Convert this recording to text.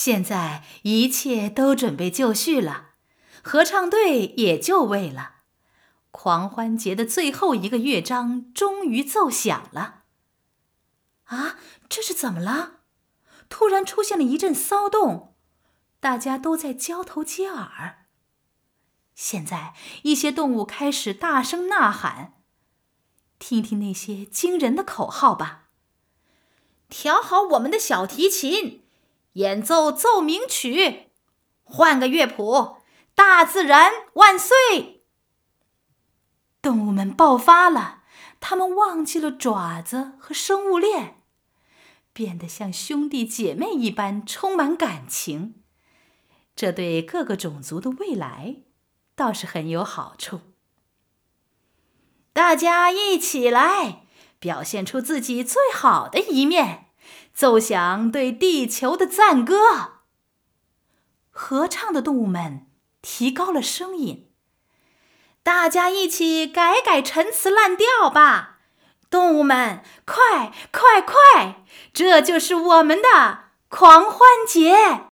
现在一切都准备就绪了，合唱队也就位了。狂欢节的最后一个乐章终于奏响了。啊，这是怎么了？突然出现了一阵骚动，大家都在交头接耳。现在一些动物开始大声呐喊，听听那些惊人的口号吧。调好我们的小提琴，演奏奏鸣曲，换个乐谱，大自然万岁！动物们爆发了，它们忘记了爪子和生物链，变得像兄弟姐妹一般充满感情。这对各个种族的未来倒是很有好处。大家一起来，表现出自己最好的一面，奏响对地球的赞歌。合唱的动物们提高了声音，大家一起改改陈词滥调吧！动物们，快快快！这就是我们的狂欢节！